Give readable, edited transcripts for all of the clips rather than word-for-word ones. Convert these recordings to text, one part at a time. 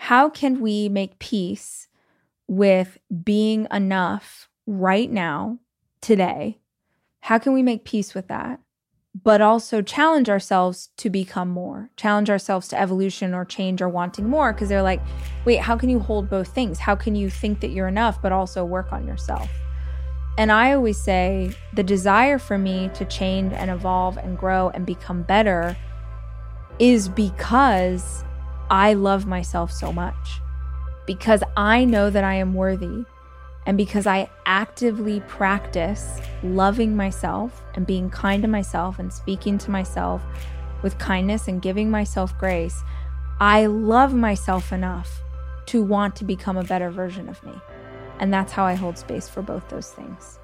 how can we make peace with being enough right now, today? How can we make peace with that? But also challenge ourselves to become more, challenge ourselves to evolution or change or wanting more. Because they're like, wait, how can you hold both things? How can you think that you're enough, but also work on yourself? And I always say the desire for me to change and evolve and grow and become better is because I love myself so much, because I know that I am worthy, and because I actively practice loving myself and being kind to myself and speaking to myself with kindness and giving myself grace. I love myself enough to want to become a better version of me. And that's how I hold space for both those things.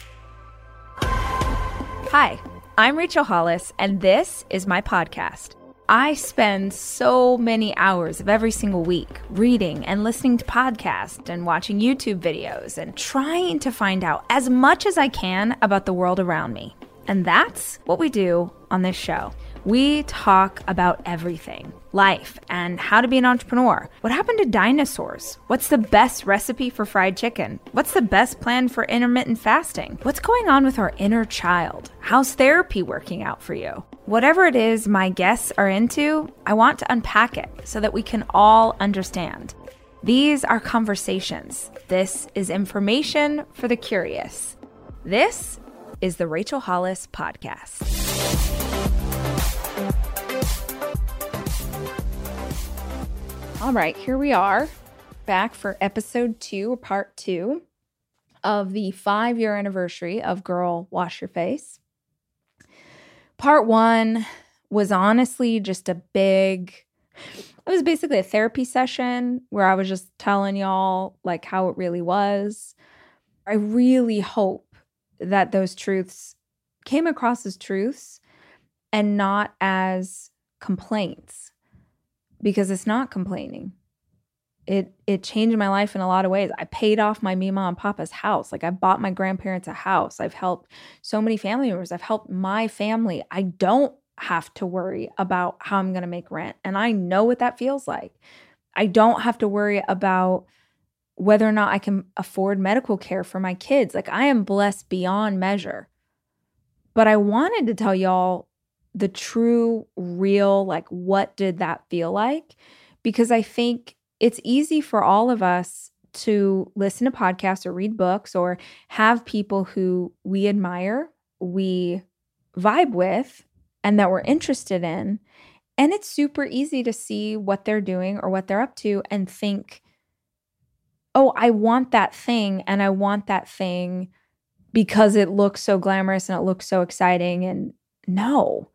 Hi, I'm Rachel Hollis, and this is my podcast. I spend so many hours of every single week reading and listening to podcasts and watching YouTube videos and trying to find out as much as I can about the world around me. And that's what we do on this show. We talk about everything, life and how to be an entrepreneur. What happened to dinosaurs? What's the best recipe for fried chicken? What's the best plan for intermittent fasting? What's going on with our inner child? How's therapy working out for you? Whatever it is my guests are into, I want to unpack it so that we can all understand. These are conversations. This is information for the curious. This is the Rachel Hollis Podcast. All right, here we are, back for episode 2, or part 2, of the 5-year anniversary of Girl, Wash Your Face. Part 1 was honestly just it was basically a therapy session where I was just telling y'all like how it really was. I really hope that those truths came across as truths and not as complaints, because it's not complaining. It changed my life in a lot of ways. I paid off my Mima and Papa's house. Like, I bought my grandparents a house. I've helped so many family members. I've helped my family. I don't have to worry about how I'm going to make rent. And I know what that feels like. I don't have to worry about whether or not I can afford medical care for my kids. Like, I am blessed beyond measure. But I wanted to tell y'all the true, real, like, what did that feel like? Because I think it's easy for all of us to listen to podcasts or read books or have people who we admire, we vibe with, and that we're interested in. And it's super easy to see what they're doing or what they're up to and think, oh, I want that thing, and I want that thing because it looks so glamorous and it looks so exciting. And no.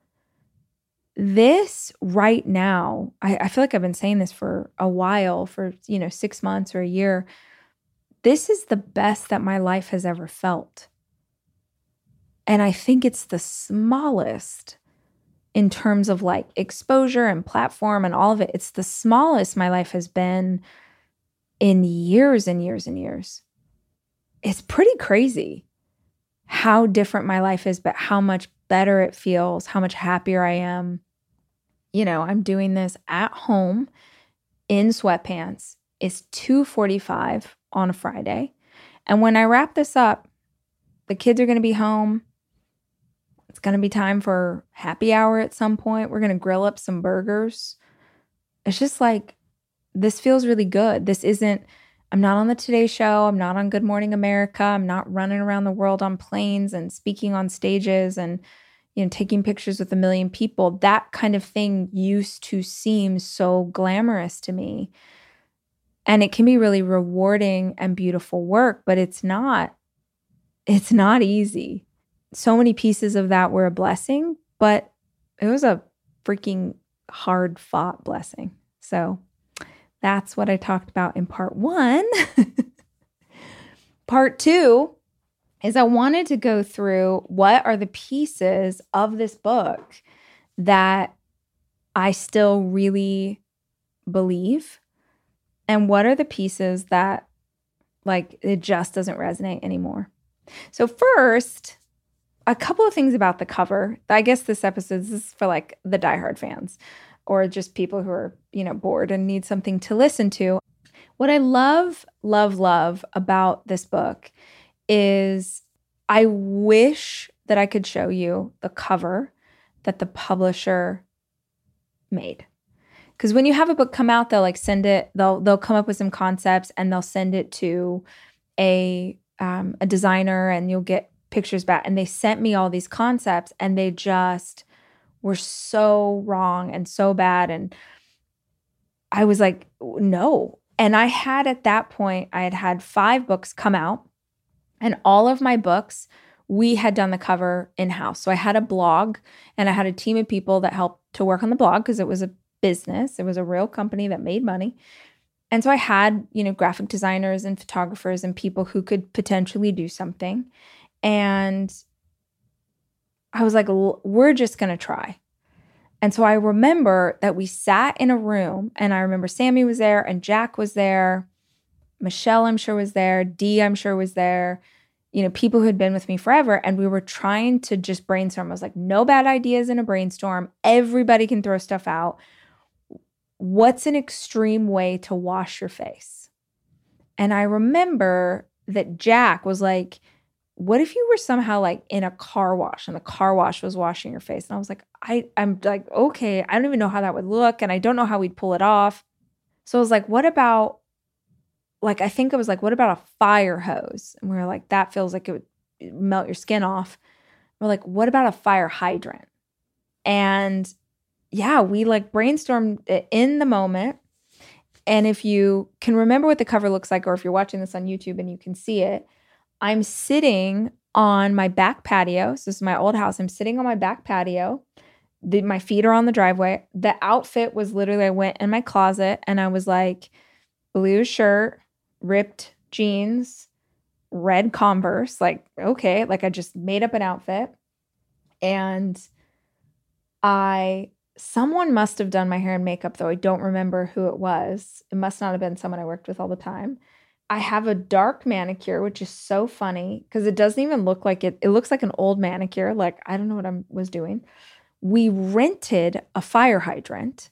This right now, I feel like I've been saying this for a while, for 6 months or a year. This is the best that my life has ever felt. And I think it's the smallest in terms of like exposure and platform and all of it. It's the smallest my life has been in years and years and years. It's pretty crazy how different my life is, but how much better it feels, how much happier I am. I'm doing this at home in sweatpants. It's 2:45 on a Friday. And when I wrap this up, the kids are going to be home. It's going to be time for happy hour at some point. We're going to grill up some burgers. It's just like, this feels really good. I'm not on the Today Show. I'm not on Good Morning America. I'm not running around the world on planes and speaking on stages and taking pictures with 1 million people. That kind of thing used to seem so glamorous to me. And it can be really rewarding and beautiful work, but it's not easy. So many pieces of that were a blessing, but it was a freaking hard fought blessing. So that's what I talked about in part 1. Part 2 is I wanted to go through what are the pieces of this book that I still really believe, and what are the pieces that like it just doesn't resonate anymore. So first, a couple of things about the cover. I guess this is for like the diehard fans. or just people who are, bored and need something to listen to. What I love, love, love about this book is I wish that I could show you the cover that the publisher made. Because when you have a book come out, they'll like send it, they'll come up with some concepts and they'll send it to a designer and you'll get pictures back. And they sent me all these concepts and they just were so wrong and so bad. And I was like, no. And I had at that point, I had 5 books come out, and all of my books, we had done the cover in-house. So I had a blog and I had a team of people that helped to work on the blog because it was a business. It was a real company that made money. And so I had, graphic designers and photographers and people who could potentially do something. And I was like, we're just going to try. And so I remember that we sat in a room, and I remember Sammy was there and Jack was there. Michelle, I'm sure, was there. Dee, I'm sure, was there. People who had been with me forever. And we were trying to just brainstorm. I was like, no bad ideas in a brainstorm. Everybody can throw stuff out. What's an extreme way to wash your face? And I remember that Jack was like, what if you were somehow like in a car wash and the car wash was washing your face? And I was like, I'm like, okay, I don't even know how that would look. And I don't know how we'd pull it off. So I was like, what about, like, I think it was like, what about a fire hose? And we were like, that feels like it would melt your skin off. We're like, what about a fire hydrant? And yeah, we like brainstormed it in the moment. And if you can remember what the cover looks like, or if you're watching this on YouTube and you can see it, I'm sitting on my back patio. So this is my old house. I'm sitting on my back patio. My feet are on the driveway. The outfit was literally, I went in my closet and I was like, blue shirt, ripped jeans, red Converse. Like, okay, like I just made up an outfit. And someone must have done my hair and makeup, though I don't remember who it was. It must not have been someone I worked with all the time. I have a dark manicure, which is so funny because it doesn't even look like it. It looks like an old manicure. Like, I don't know what I was doing. We rented a fire hydrant.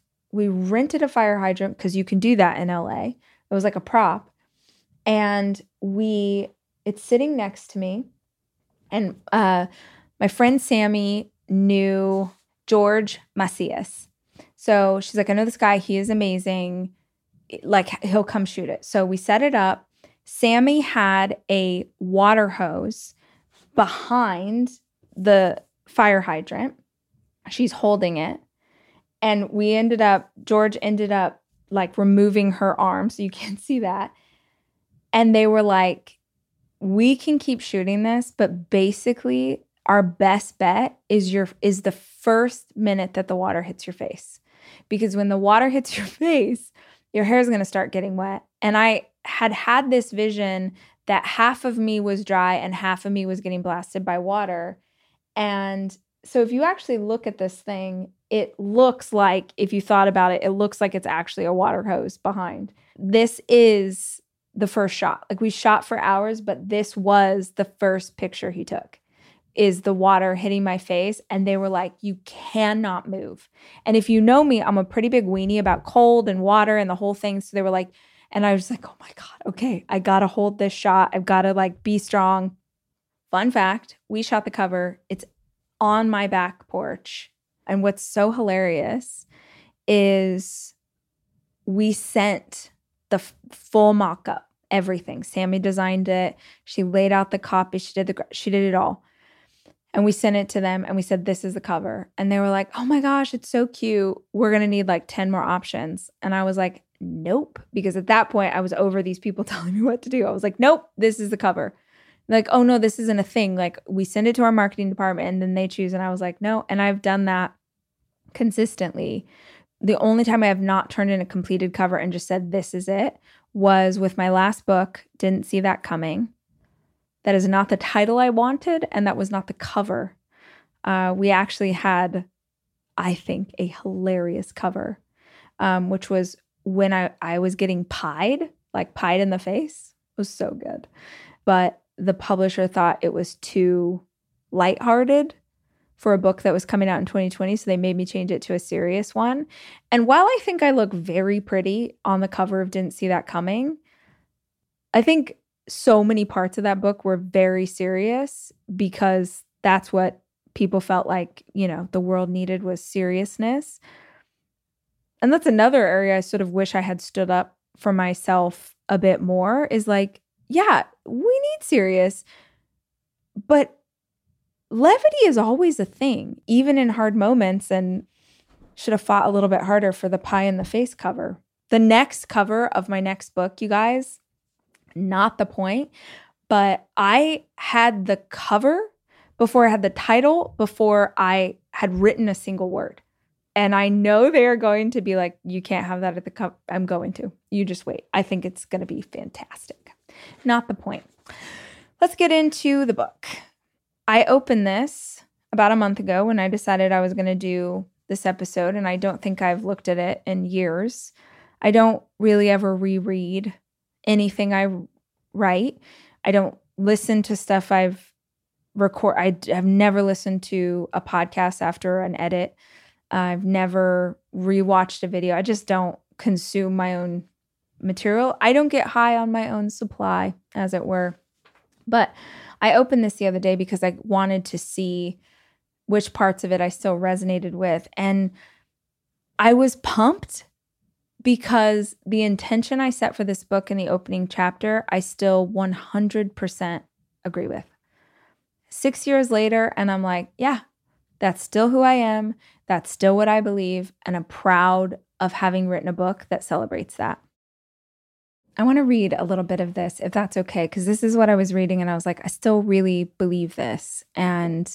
Because you can do that in LA. It was like a prop. And it's sitting next to me. And my friend Sammy knew George Macias. So she's like, I know this guy. He is amazing. Like, he'll come shoot it. So we set it up. Sammy had a water hose behind the fire hydrant. She's holding it. And George ended up like removing her arm. So you can't see that. And they were like, we can keep shooting this, but basically our best bet is the first minute that the water hits your face. Because when the water hits your face, your hair is going to start getting wet. And I had this vision that half of me was dry and half of me was getting blasted by water. And so if you actually look at this thing, it looks like, if you thought about it, it looks like it's actually a water hose behind. This is the first shot. Like, we shot for hours, but this was the first picture he took, is the water hitting my face. And they were like, you cannot move. And if you know me, I'm a pretty big weenie about cold and water and the whole thing. So they were like, and I was like, oh my God, okay, I got to hold this shot. I've got to like be strong. Fun fact, we shot the cover. It's on my back porch. And what's so hilarious is we sent the full mock-up, everything. Sammy designed it. She laid out the copy. She did it all. And we sent it to them and we said, this is the cover. And they were like, oh my gosh, it's so cute. We're going to need like 10 more options. And I was like, nope. Because at that point I was over these people telling me what to do. I was like, nope, this is the cover. Like, oh no, this isn't a thing. Like, we send it to our marketing department and then they choose. And I was like, no. And I've done that consistently. The only time I have not turned in a completed cover and just said, this is it, was with my last book, Didn't See That Coming. That is not the title I wanted, and that was not the cover. We actually had, I think, a hilarious cover, which was when I was getting pied in the face. It was so good. But the publisher thought it was too lighthearted for a book that was coming out in 2020. So they made me change it to a serious one. And while I think I look very pretty on the cover of Didn't See That Coming, I think so many parts of that book were very serious because that's what people felt like, the world needed was seriousness. And that's another area I sort of wish I had stood up for myself a bit more is like, yeah, we need serious, but levity is always a thing, even in hard moments, and should have fought a little bit harder for the pie in the face cover. The next cover of my next book, you guys, not the point, but I had the cover before I had the title, before I had written a single word. And I know they're going to be like, you can't have that at the cover. I'm going to. You just wait. I think it's going to be fantastic. Not the point. Let's get into the book. I opened this about a month ago when I decided I was going to do this episode, and I don't think I've looked at it in years. I don't really ever reread anything I write. I don't listen to stuff I've recorded. I have never listened to a podcast after an edit. I've never rewatched a video. I just don't consume my own material. I don't get high on my own supply, as it were. But I opened this the other day because I wanted to see which parts of it I still resonated with. And I was pumped because the intention I set for this book in the opening chapter, I still 100% agree with. 6 years later, and I'm like, yeah, that's still who I am. That's still what I believe. And I'm proud of having written a book that celebrates that. I want to read a little bit of this, if that's okay, because this is what I was reading, and I was like, I still really believe this. And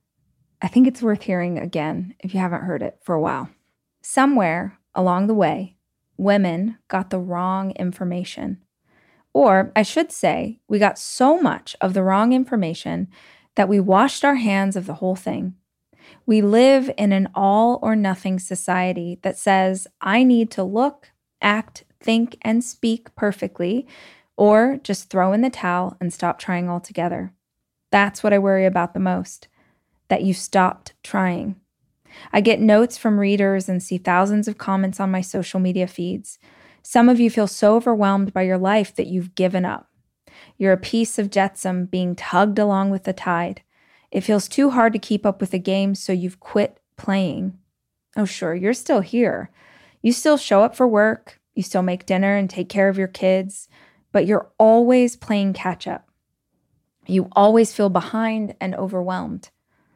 I think it's worth hearing again if you haven't heard it for a while. Somewhere along the way, women got the wrong information. Or I should say, we got so much of the wrong information that we washed our hands of the whole thing. We live in an all or nothing society that says, I need to look, act, think, and speak perfectly, or just throw in the towel and stop trying altogether. That's what I worry about the most, that you stopped trying. I get notes from readers and see thousands of comments on my social media feeds. Some of you feel so overwhelmed by your life that you've given up. You're a piece of jetsam being tugged along with the tide. It feels too hard to keep up with the game, so you've quit playing. Oh, sure, you're still here. You still show up for work. You still make dinner and take care of your kids, but you're always playing catch up. You always feel behind and overwhelmed.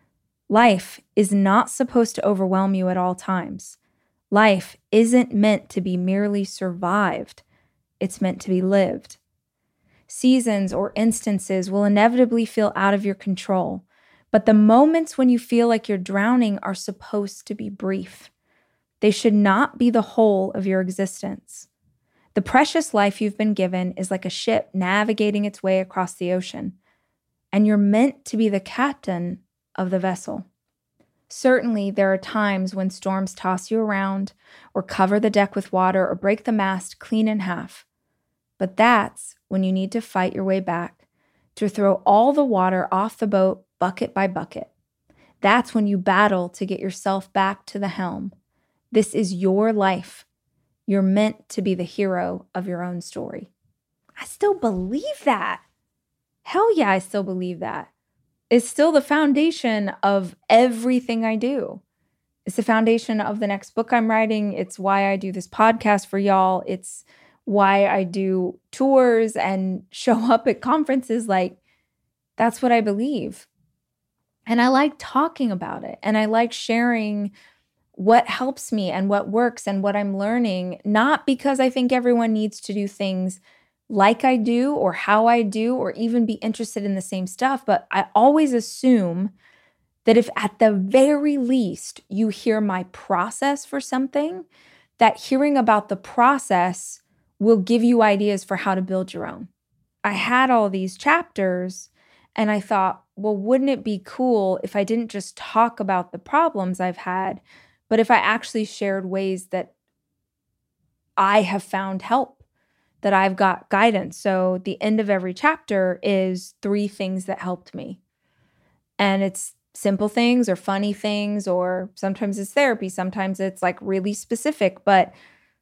Life is not supposed to overwhelm you at all times. Life isn't meant to be merely survived. It's meant to be lived. Seasons or instances will inevitably feel out of your control, but the moments when you feel like you're drowning are supposed to be brief. They should not be the whole of your existence. The precious life you've been given is like a ship navigating its way across the ocean, and you're meant to be the captain of the vessel. Certainly, there are times when storms toss you around, or cover the deck with water, or break the mast clean in half. But that's when you need to fight your way back, to throw all the water off the boat bucket by bucket. That's when you battle to get yourself back to the helm. This is your life. You're meant to be the hero of your own story. I still believe that. Hell yeah, I still believe that. It's still the foundation of everything I do. It's the foundation of the next book I'm writing. It's why I do this podcast for y'all. It's why I do tours and show up at conferences. Like, that's what I believe. And I like talking about it. And I like sharing what helps me and what works and what I'm learning, not because I think everyone needs to do things like I do or how I do or even be interested in the same stuff, but I always assume that if at the very least you hear my process for something, that hearing about the process will give you ideas for how to build your own. I had all these chapters and I thought, well, wouldn't it be cool if I didn't just talk about the problems I've had, but if I actually shared ways that I have found help, that I've got guidance. So the end of every chapter is 3 things that helped me. And it's simple things or funny things, or sometimes it's therapy, sometimes it's like really specific, but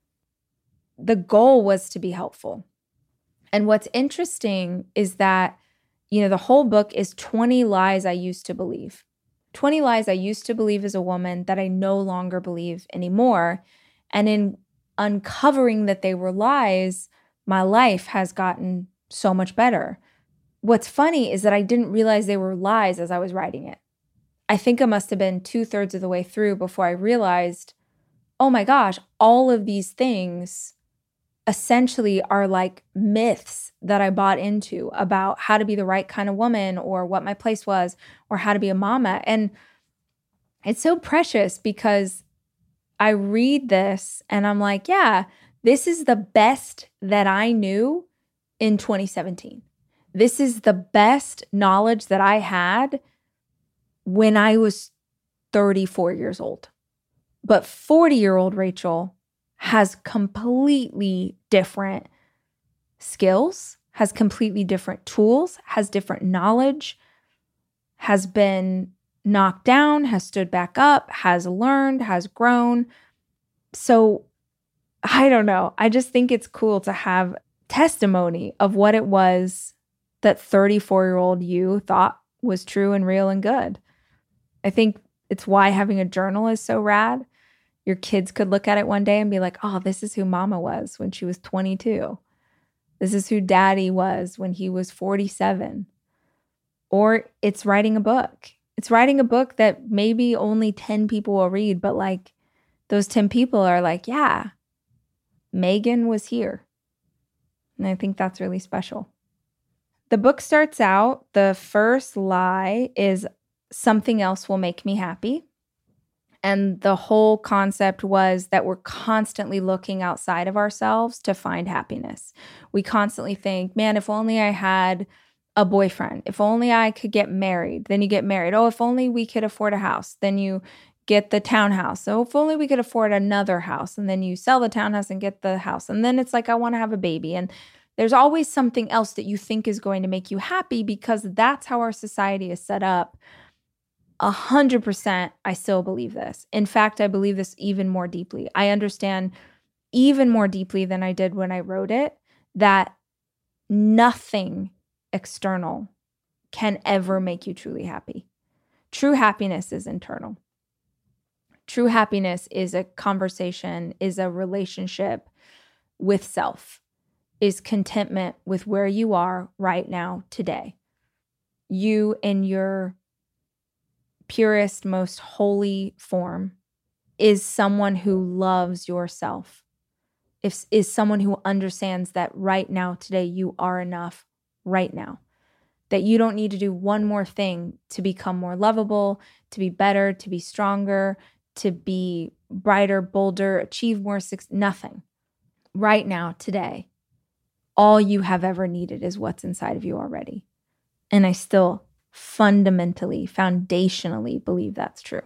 the goal was to be helpful. And what's interesting is that, the whole book is 20 lies I used to believe. 20 lies I used to believe as a woman that I no longer believe anymore. And in uncovering that they were lies, my life has gotten so much better. What's funny is that I didn't realize they were lies as I was writing it. I think I must have been 2/3 of the way through before I realized, oh my gosh, all of these things essentially are like myths that I bought into about how to be the right kind of woman, or what my place was, or how to be a mama. And it's so precious because I read this and I'm like, yeah, this is the best that I knew in 2017. This is the best knowledge that I had when I was 34 years old. But 40-year-old Rachel has completely different skills, has completely different tools, has different knowledge, has been knocked down, has stood back up, has learned, has grown. So I don't know. I just think it's cool to have testimony of what it was that 34-year-old you thought was true and real and good. I think it's why having a journal is so rad. Your kids could look at it one day and be like, oh, this is who mama was when she was 22. This is who daddy was when he was 47. Or it's writing a book. It's writing a book that maybe only 10 people will read, but like those 10 people are like, yeah, Megan was here. And I think that's really special. The book starts out, the first lie is something else will make me happy. And the whole concept was that we're constantly looking outside of ourselves to find happiness. We constantly think, man, if only I had a boyfriend, if only I could get married, then you get married. Oh, if only we could afford a house, then you get the townhouse. So if only we could afford another house, and then you sell the townhouse and get the house. And then it's like, I want to have a baby. And there's always something else that you think is going to make you happy because that's how our society is set up. 100%, I still believe this. In fact, I believe this even more deeply. I understand even more deeply than I did when I wrote it that nothing external can ever make you truly happy. True happiness is internal. True happiness is a conversation, is a relationship with self, is contentment with where you are right now, today. You in your purest, most holy form is someone who loves yourself. Is someone who understands that right now, today, you are enough right now. That you don't need to do one more thing to become more lovable, to be better, to be stronger, to be brighter, bolder, achieve more success, nothing. Right now, today, all you have ever needed is what's inside of you already. And I still fundamentally, foundationally believe that's true.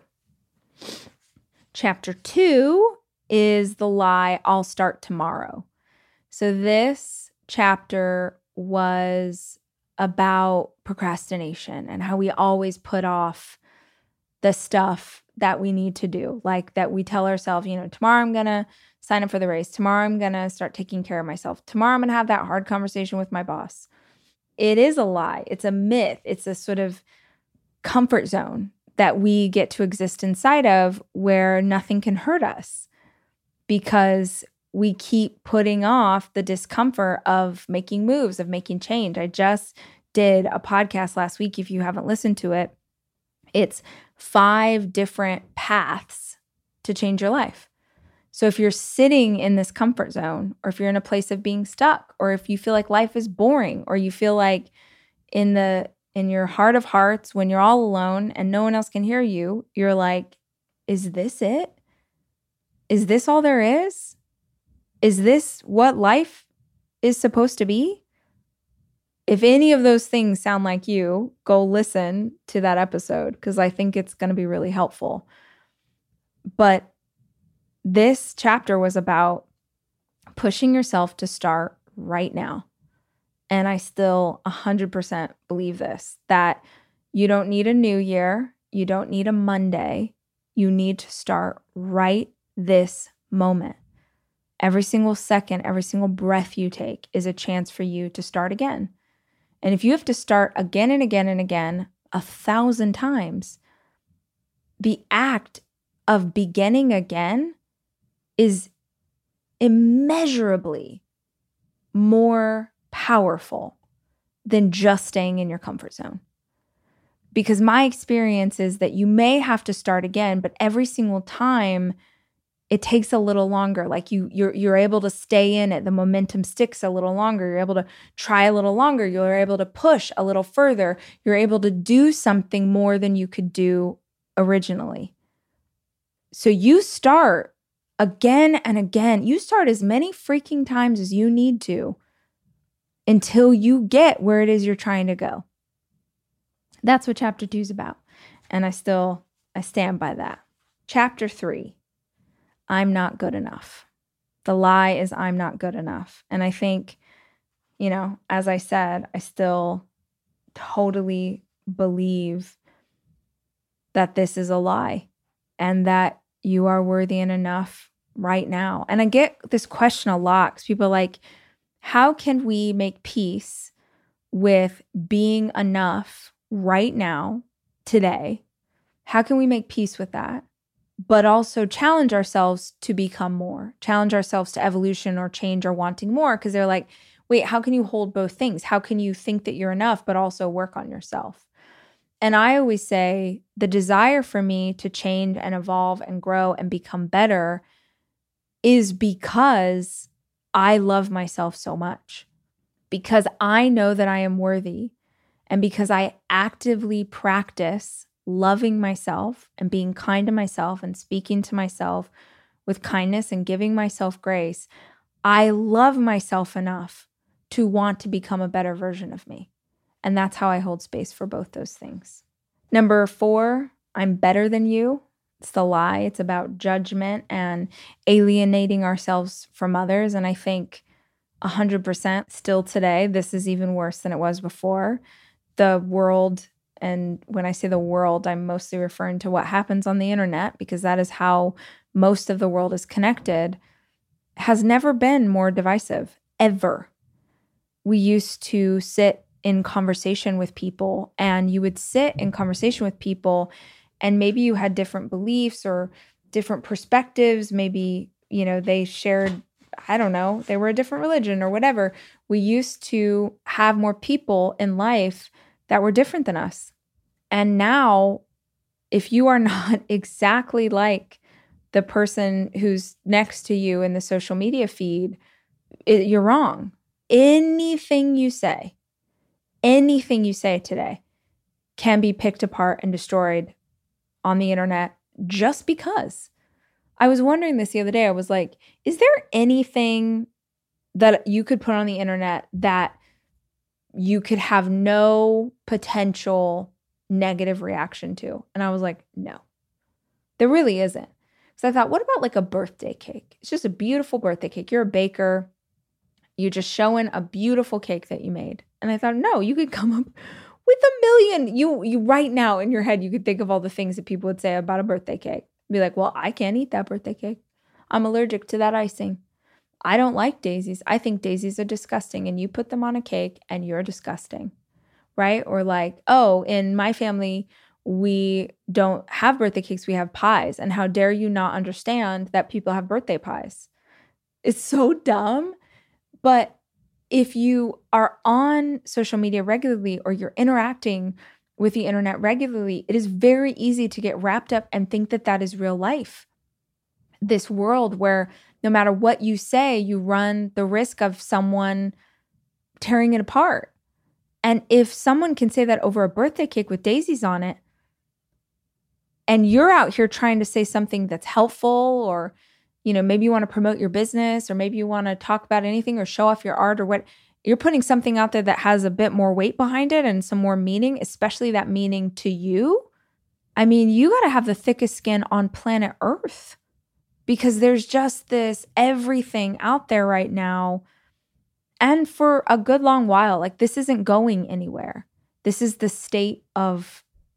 Chapter 2 is the lie, I'll start tomorrow. So this chapter was about procrastination and how we always put off the stuff that we need to do. Like that we tell ourselves, tomorrow I'm going to sign up for the race. Tomorrow I'm going to start taking care of myself. Tomorrow I'm going to have that hard conversation with my boss. It is a lie. It's a myth. It's a sort of comfort zone that we get to exist inside of where nothing can hurt us because we keep putting off the discomfort of making moves, of making change. I just did a podcast last week. If you haven't listened to it, it's 5 different paths to change your life. So if you're sitting in this comfort zone, or if you're in a place of being stuck, or if you feel like life is boring, or you feel like in your heart of hearts, when you're all alone and no one else can hear you, you're like, is this it? Is this all there is? Is this what life is supposed to be? If any of those things sound like you, go listen to that episode because I think it's going to be really helpful. But this chapter was about pushing yourself to start right now. And I still 100% believe this, that you don't need a new year. You don't need a Monday. You need to start right this moment. Every single second, every single breath you take is a chance for you to start again. And if you have to start again and again and again, 1,000 times, the act of beginning again is immeasurably more powerful than just staying in your comfort zone. Because my experience is that you may have to start again, but every single time it takes a little longer. Like you're able to stay in it. The momentum sticks a little longer. You're able to try a little longer. You're able to push a little further. You're able to do something more than you could do originally. So you start again and again. You start as many freaking times as you need to until you get where it is you're trying to go. That's what chapter 2 is about. And I stand by that. Chapter 3. I'm not good enough. The lie is I'm not good enough. And I think, as I said, I still totally believe that this is a lie and that you are worthy and enough right now. And I get this question a lot because people are like, how can we make peace with being enough right now, today? How can we make peace with that? But also challenge ourselves to become more, challenge ourselves to evolution or change or wanting more. Because they're like, wait, how can you hold both things? How can you think that you're enough, but also work on yourself? And I always say the desire for me to change and evolve and grow and become better is because I love myself so much, because I know that I am worthy, and because I actively practice loving myself and being kind to myself and speaking to myself with kindness and giving myself grace. I love myself enough to want to become a better version of me. And that's how I hold space for both those things. Number 4, I'm better than you. It's the lie. It's about judgment and alienating ourselves from others. And I think 100% still today, this is even worse than it was before. The world, and when I say the world, I'm mostly referring to what happens on the internet, because that is how most of the world is connected, has never been more divisive, ever. We used to sit in conversation with people, and you would sit in conversation with people, and maybe you had different beliefs or different perspectives. Maybe, they shared, I don't know, they were a different religion or whatever. We used to have more people in life that were different than us. And now, if you are not exactly like the person who's next to you in the social media feed, you're wrong. Anything you say today can be picked apart and destroyed on the internet just because. I was wondering this the other day. I was like, is there anything that you could put on the internet that you could have no potential negative reaction to? And I was like, no, there really isn't. So I thought, what about like a birthday cake? It's just a beautiful birthday cake. You're a baker. You're just showing a beautiful cake that you made. And I thought, no, you could come up with 1,000,000. You right now in your head, you could think of all the things that people would say about a birthday cake. Be like, well, I can't eat that birthday cake. I'm allergic to that icing. I don't like daisies. I think daisies are disgusting, and you put them on a cake and you're disgusting, right? Or like, oh, in my family, we don't have birthday cakes, we have pies. And how dare you not understand that people have birthday pies? It's so dumb. But if you are on social media regularly or you're interacting with the internet regularly, it is very easy to get wrapped up and think that that is real life. This world where no matter what you say, you run the risk of someone tearing it apart. And if someone can say that over a birthday cake with daisies on it, and you're out here trying to say something that's helpful, or maybe you want to promote your business, or maybe you want to talk about anything or show off your art or what, you're putting something out there that has a bit more weight behind it and some more meaning, especially that meaning to you. I mean, you got to have the thickest skin on planet Earth, because there's just this everything out there right now. And for a good long while, like, this isn't going anywhere. This is the state of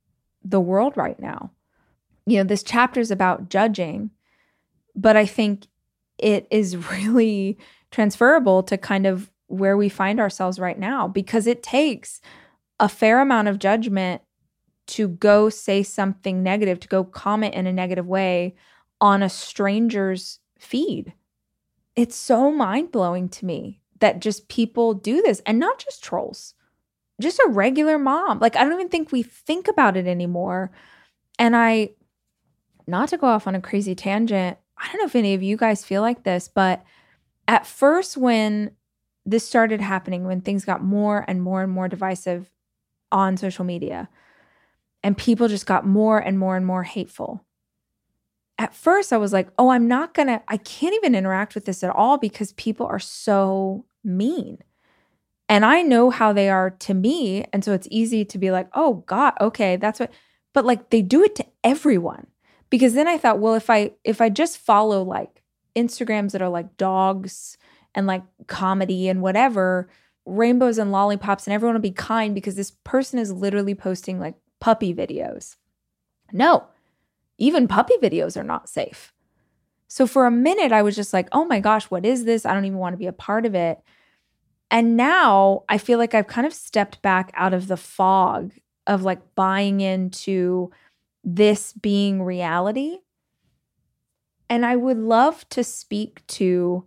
the world right now. This chapter is about judging, but I think it is really transferable to kind of where we find ourselves right now, because it takes a fair amount of judgment to go say something negative, to go comment in a negative way on a stranger's feed. It's so mind-blowing to me that just people do this, and not just trolls, just a regular mom. Like, I don't even think we think about it anymore. And not to go off on a crazy tangent, I don't know if any of you guys feel like this, but at first when this started happening, when things got more and more and more divisive on social media, and people just got more and more and more hateful, at first I was like, oh, I can't even interact with this at all because people are so mean. And I know how they are to me. And so it's easy to be like, oh God, okay, that's what, but like they do it to everyone. Because then I thought, well, if I just follow like Instagrams that are like dogs and like comedy and whatever, rainbows and lollipops, and everyone will be kind because this person is literally posting like puppy videos. No, even puppy videos are not safe. So for a minute, I was just like, oh my gosh, what is this? I don't even want to be a part of it. And now I feel like I've kind of stepped back out of the fog of like buying into this being reality. And I would love to speak to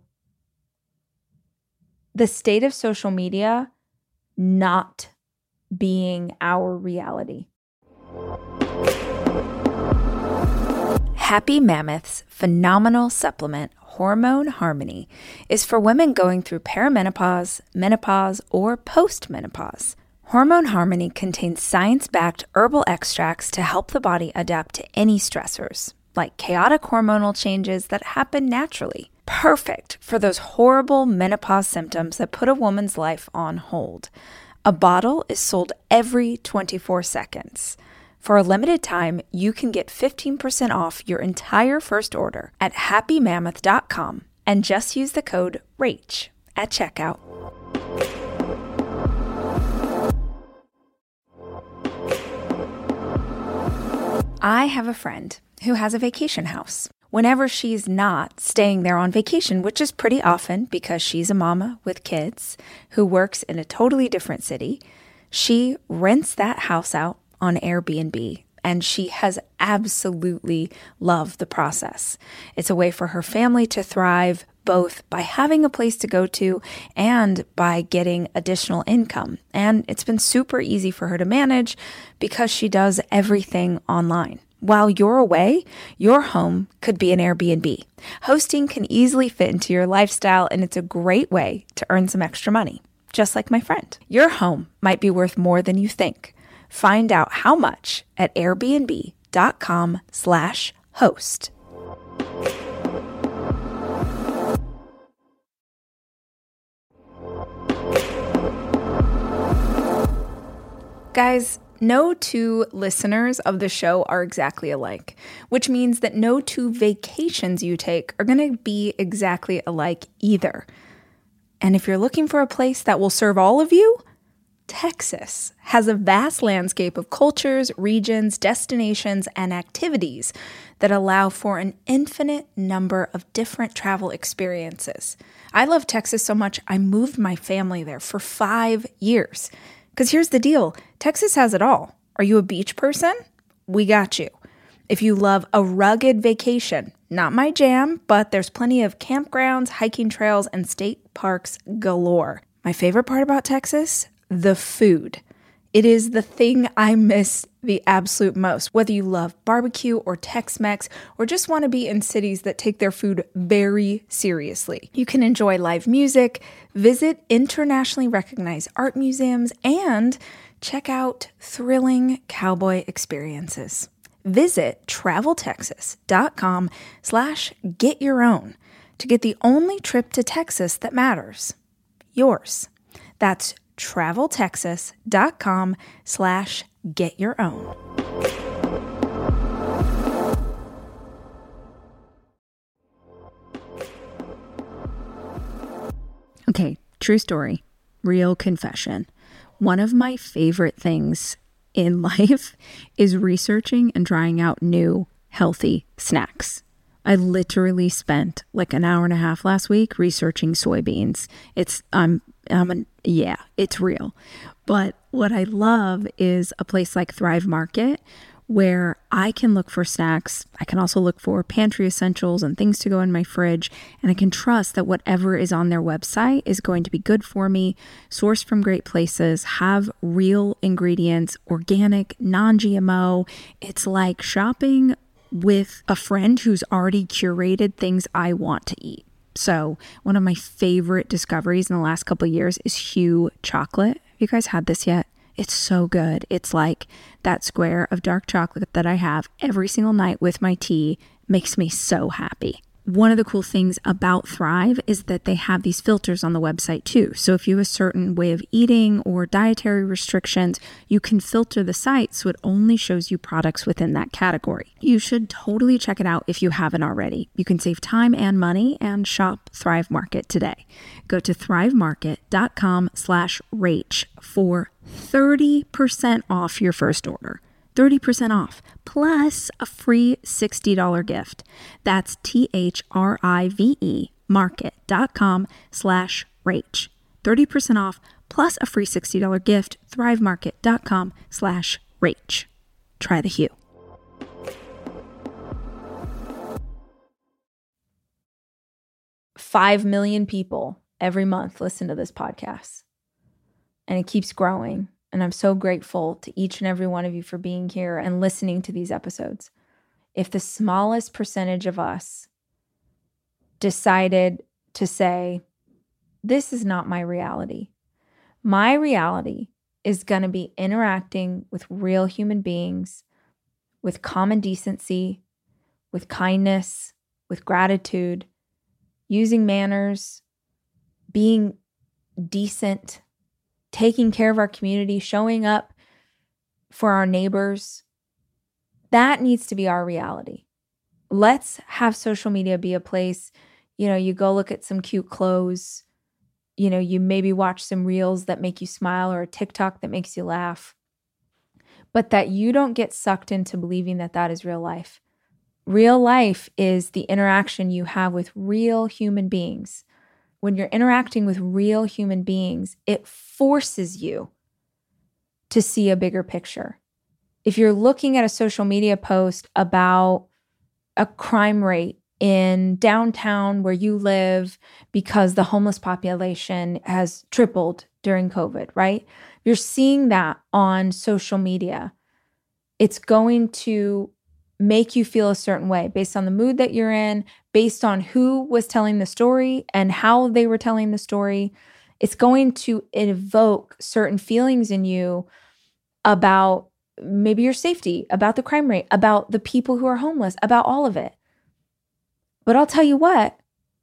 the state of social media not being our reality. Happy Mammoth's phenomenal supplement, Hormone Harmony, is for women going through perimenopause, menopause, or postmenopause. Hormone Harmony contains science-backed herbal extracts to help the body adapt to any stressors, like chaotic hormonal changes that happen naturally. Perfect for those horrible menopause symptoms that put a woman's life on hold. A bottle is sold every 24 seconds. For a limited time, you can get 15% off your entire first order at happymammoth.com and just use the code RACH at checkout. I have a friend who has a vacation house. Whenever she's not staying there on vacation, which is pretty often because she's a mama with kids who works in a totally different city, she rents that house out on Airbnb, and she has absolutely loved the process. It's a way for her family to thrive, both by having a place to go to and by getting additional income. And it's been super easy for her to manage because she does everything online. While you're away, your home could be an Airbnb. Hosting can easily fit into your lifestyle, and it's a great way to earn some extra money, just like my friend. Your home might be worth more than you think. Find out how much at airbnb.com/host. Guys, no two listeners of the show are exactly alike, which means that no two vacations you take are going to be exactly alike either. And if you're looking for a place that will serve all of you, Texas has a vast landscape of cultures, regions, destinations, and activities that allow for an infinite number of different travel experiences. I love Texas so much, I moved my family there for 5 years. Because here's the deal, Texas has it all. Are you a beach person? We got you. If you love a rugged vacation, not my jam, but there's plenty of campgrounds, hiking trails, and state parks galore. My favorite part about Texas? The food. It is the thing I miss the absolute most. Whether you love barbecue or Tex-Mex or just want to be in cities that take their food very seriously. You can enjoy live music, visit internationally recognized art museums, and check out thrilling cowboy experiences. Visit traveltexas.com/getyourown to get the only trip to Texas that matters. Yours. That's traveltexas.com/getyourown. Okay, true story, real confession. One of my favorite things in life is researching and trying out new healthy snacks. I literally spent like an hour and a half last week researching soybeans. It's real. But what I love is a place like Thrive Market where I can look for snacks. I can also look for pantry essentials and things to go in my fridge. And I can trust that whatever is on their website is going to be good for me, sourced from great places, have real ingredients, organic, non-GMO. It's like shopping with a friend who's already curated things I want to eat. So one of my favorite discoveries in the last couple of years is Hu chocolate. Have you guys had this yet? It's so good. It's like that square of dark chocolate that I have every single night with my tea. Makes me so happy. One of the cool things about Thrive is that they have these filters on the website too. So if you have a certain way of eating or dietary restrictions, you can filter the site so it only shows you products within that category. You should totally check it out if you haven't already. You can save time and money and shop Thrive Market today. Go to thrivemarket.com/rach for 30% off your first order. 30% off, plus a free $60 gift. That's THRIVE market.com/rach. 30% off, plus a free $60 gift. thrivemarket.com/rach. Try the Hu. $5 million people every month listen to this podcast. And it keeps growing. And I'm so grateful to each and every one of you for being here and listening to these episodes. If the smallest percentage of us decided to say, this is not my reality. My reality is going to be interacting with real human beings, with common decency, with kindness, with gratitude, using manners, being decent, taking care of our community, showing up for our neighbors. That needs to be our reality. Let's have social media be a place, you go look at some cute clothes, you maybe watch some reels that make you smile or a TikTok that makes you laugh, but that you don't get sucked into believing that that is real life. Real life is the interaction you have with real human beings. When you're interacting with real human beings, it forces you to see a bigger picture. If you're looking at a social media post about a crime rate in downtown where you live because the homeless population has tripled during COVID, right? You're seeing that on social media. It's going to make you feel a certain way based on the mood that you're in, based on who was telling the story and how they were telling the story. It's going to evoke certain feelings in you about maybe your safety, about the crime rate, about the people who are homeless, about all of it. But I'll tell you what,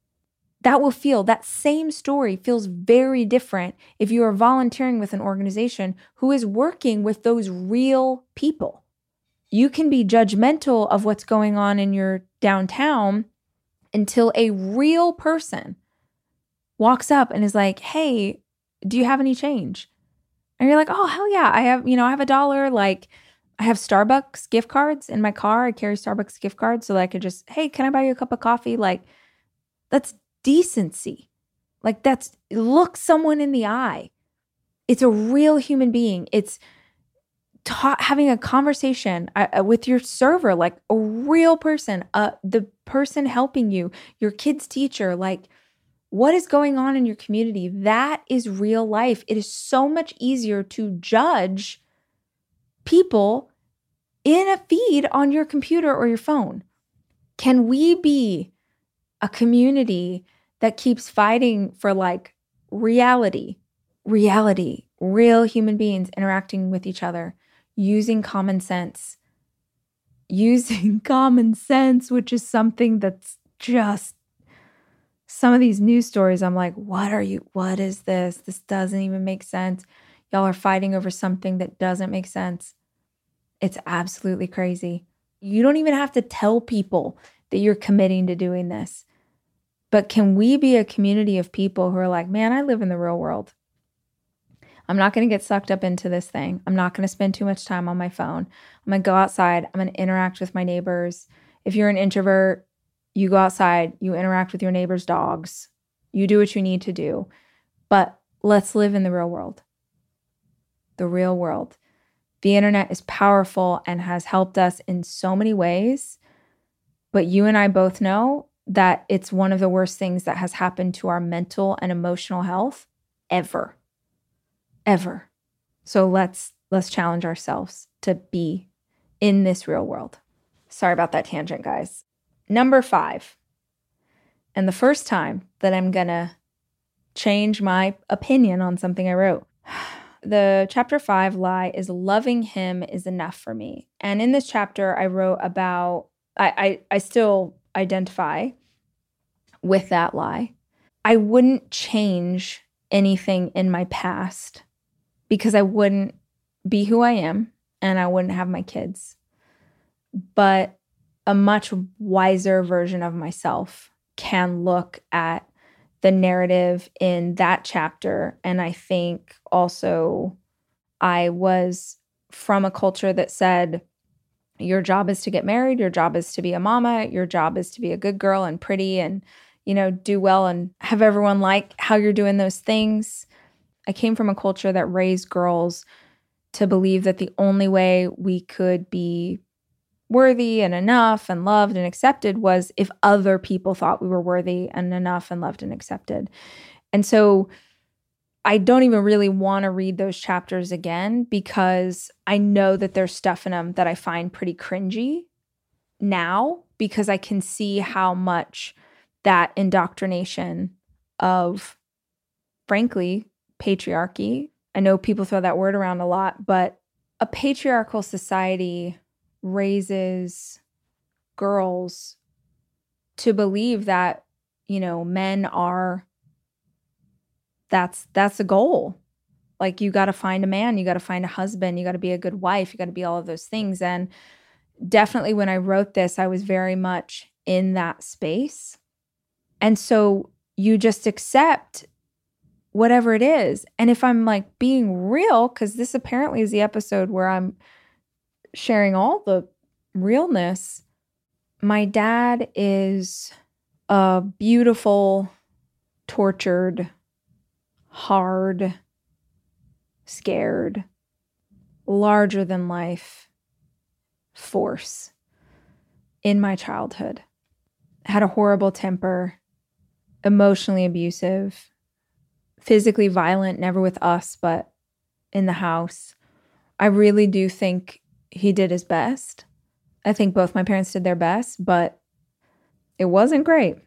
that same story feels very different if you are volunteering with an organization who is working with those real people. You can be judgmental of what's going on in your downtown until a real person walks up and is like, hey, do you have any change? And you're like, oh, hell yeah. I have $1. Like, I have Starbucks gift cards in my car. I carry Starbucks gift cards so that I could just, hey, can I buy you a cup of coffee? Like, that's decency. Like, look someone in the eye. It's a real human being. It's having a conversation with your server, like a real person, the person helping you, your kid's teacher, like what is going on in your community? That is real life. It is so much easier to judge people in a feed on your computer or your phone. Can we be a community that keeps fighting for like reality, real human beings interacting with each other? Using common sense, which is something that's just some of these news stories. I'm like, what is this? This doesn't even make sense. Y'all are fighting over something that doesn't make sense. It's absolutely crazy. You don't even have to tell people that you're committing to doing this. But can we be a community of people who are like, man, I live in the real world. I'm not going to get sucked up into this thing. I'm not going to spend too much time on my phone. I'm going to go outside. I'm going to interact with my neighbors. If you're an introvert, you go outside, you interact with your neighbors' dogs. You do what you need to do. But let's live in the real world. The real world. The internet is powerful and has helped us in so many ways. But you and I both know that it's one of the worst things that has happened to our mental and emotional health ever. Ever. So let's challenge ourselves to be in this real world. Sorry about that tangent, guys. Number 5. And the first time that I'm going to change my opinion on something I wrote. The chapter 5 lie is loving him is enough for me. And in this chapter, I wrote about, I still identify with that lie. I wouldn't change anything in my past because I wouldn't be who I am and I wouldn't have my kids. But a much wiser version of myself can look at the narrative in that chapter. And I think also I was from a culture that said, your job is to get married, your job is to be a mama, your job is to be a good girl and pretty and, do well and have everyone like how you're doing those things. I came from a culture that raised girls to believe that the only way we could be worthy and enough and loved and accepted was if other people thought we were worthy and enough and loved and accepted. And so I don't even really want to read those chapters again because I know that there's stuff in them that I find pretty cringy now because I can see how much that indoctrination of, frankly, patriarchy. I know people throw that word around a lot, but a patriarchal society raises girls to believe that, men are, that's the goal. Like, you got to find a man, you got to find a husband, you got to be a good wife, you got to be all of those things. And definitely when I wrote this, I was very much in that space. And so you just accept whatever it is. And if I'm like being real, because this apparently is the episode where I'm sharing all the realness, my dad is a beautiful, tortured, hard, scared, larger than life force in my childhood. Had a horrible temper, emotionally abusive, physically violent, never with us, but in the house. I really do think he did his best. I think both my parents did their best, but it wasn't great.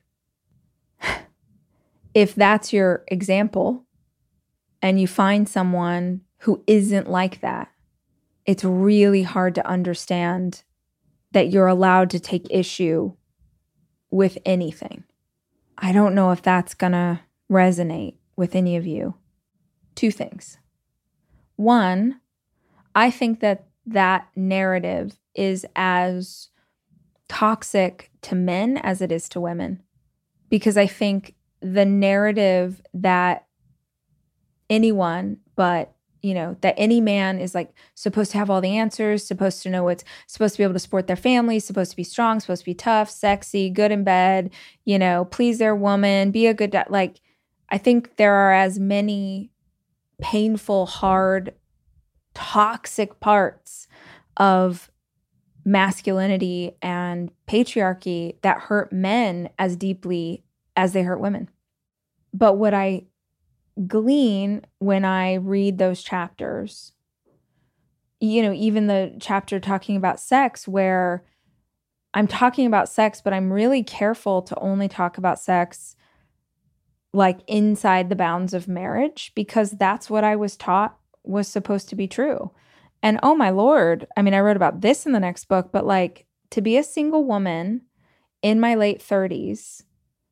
If that's your example and you find someone who isn't like that, it's really hard to understand that you're allowed to take issue with anything. I don't know if that's going to resonate with any of you. 2 things. 1, I think that narrative is as toxic to men as it is to women. Because I think the narrative that anyone, but that any man is like supposed to have all the answers, supposed to know what's supposed to be able to support their family, supposed to be strong, supposed to be tough, sexy, good in bed, please their woman, be a good dad. Like, I think there are as many painful, hard, toxic parts of masculinity and patriarchy that hurt men as deeply as they hurt women. But what I glean when I read those chapters, even the chapter talking about sex, where I'm talking about sex, but I'm really careful to only talk about sex like inside the bounds of marriage, because that's what I was taught was supposed to be true. And oh my Lord, I mean, I wrote about this in the next book, but like, to be a single woman in my late 30s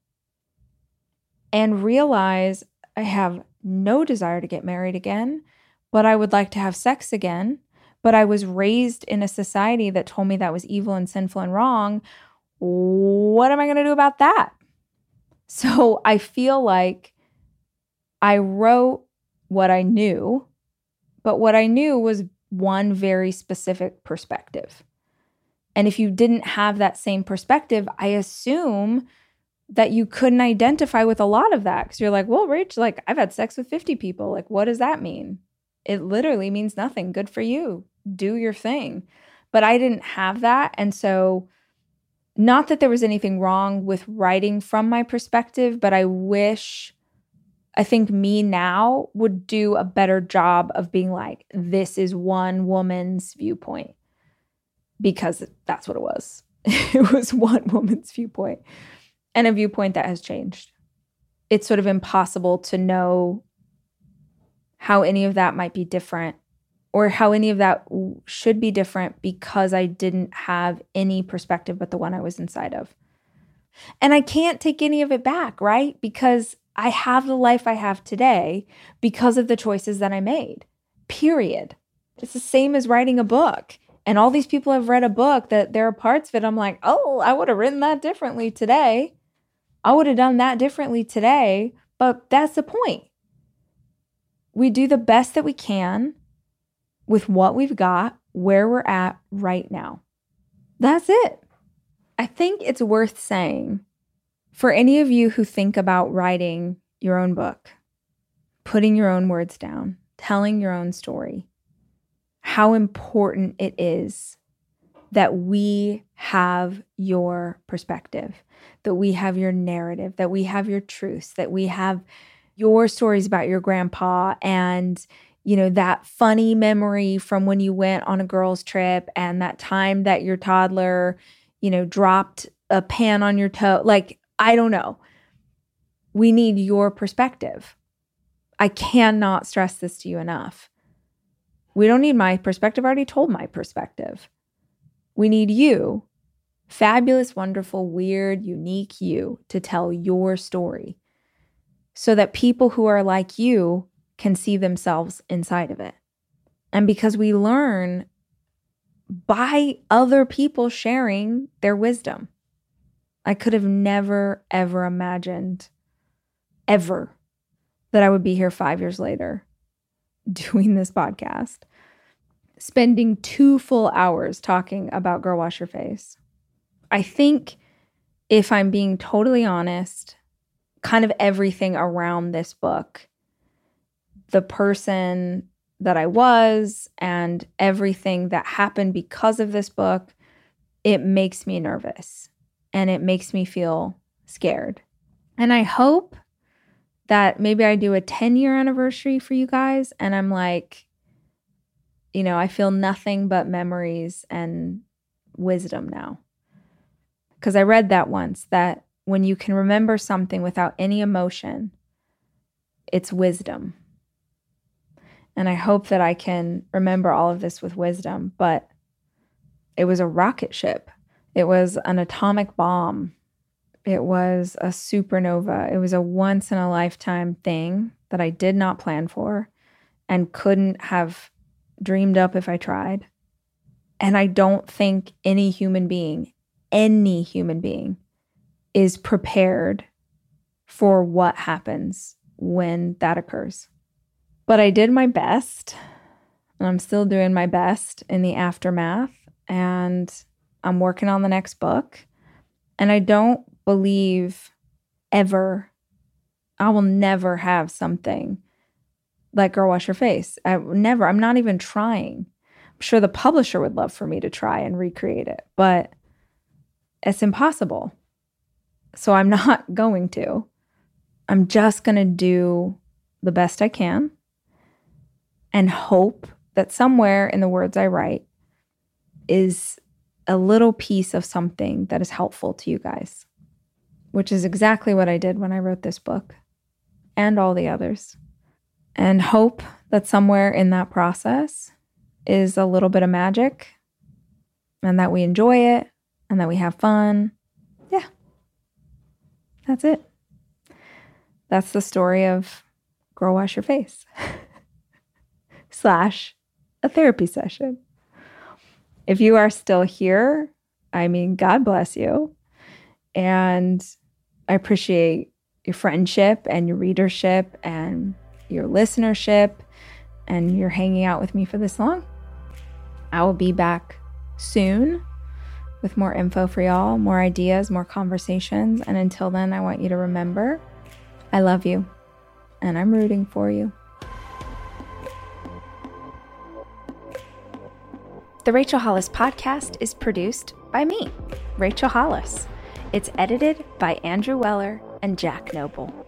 and realize I have no desire to get married again, but I would like to have sex again. But I was raised in a society that told me that was evil and sinful and wrong. What am I going to do about that? So I feel like I wrote what I knew but what I knew was one very specific perspective. And if you didn't have that same perspective, I assume that you couldn't identify with a lot of that, because you're like, well, Rach, like, I've had sex with 50 people. Like, what does that mean? It literally means nothing. Good for you. Do your thing. But I didn't have that. And so, not that there was anything wrong with writing from my perspective, but I think me now would do a better job of being like, this is one woman's viewpoint, because that's what it was. It was one woman's viewpoint, and a viewpoint that has changed. It's sort of impossible to know how any of that might be different, or how any of that should be different, because I didn't have any perspective but the one I was inside of. And I can't take any of it back, right? Because I have the life I have today because of the choices that I made, period. It's the same as writing a book. And all these people have read a book that there are parts of it I'm like, oh, I would have written that differently today. I would have done that differently today. But that's the point. We do the best that we can with what we've got, where we're at right now. That's it. I think it's worth saying, for any of you who think about writing your own book, putting your own words down, telling your own story, how important it is that we have your perspective, that we have your narrative, that we have your truths, that we have your stories about your grandpa, and that funny memory from when you went on a girls' trip, and that time that your toddler, dropped a pan on your toe. Like, I don't know. We need your perspective. I cannot stress this to you enough. We don't need my perspective. I already told my perspective. We need you, fabulous, wonderful, weird, unique you, to tell your story, so that people who are like you can see themselves inside of it. And because we learn by other people sharing their wisdom. I could have never, ever imagined, ever, that I would be here 5 years later doing this podcast, spending 2 full hours talking about Girl Wash Your Face. I think, if I'm being totally honest, kind of everything around this book, the person that I was and everything that happened because of this book, it makes me nervous and it makes me feel scared. And I hope that maybe I do a 10-year anniversary for you guys and I'm like, I feel nothing but memories and wisdom now. Because I read that once, that when you can remember something without any emotion, it's wisdom. And I hope that I can remember all of this with wisdom, but it was a rocket ship. It was an atomic bomb. It was a supernova. It was a once-in-a-lifetime thing that I did not plan for and couldn't have dreamed up if I tried. And I don't think any human being is prepared for what happens when that occurs. But I did my best, and I'm still doing my best in the aftermath, and I'm working on the next book. And I don't believe ever, I will never have something like Girl Wash Your Face. I'm not even trying. I'm sure the publisher would love for me to try and recreate it, but it's impossible. So I'm not going to. I'm just going to do the best I can and hope that somewhere in the words I write is a little piece of something that is helpful to you guys, which is exactly what I did when I wrote this book and all the others. And hope that somewhere in that process is a little bit of magic and that we enjoy it and that we have fun. Yeah, that's it. That's the story of Girl Wash Your Face / a therapy session. If you are still here, God bless you. And I appreciate your friendship and your readership and your listenership. and you're hanging out with me for this long. I will be back soon with more info for y'all, more ideas, more conversations. And until then, I want you to remember, I love you and I'm rooting for you. The Rachel Hollis Podcast is produced by me, Rachel Hollis. It's edited by Andrew Weller and Jack Noble.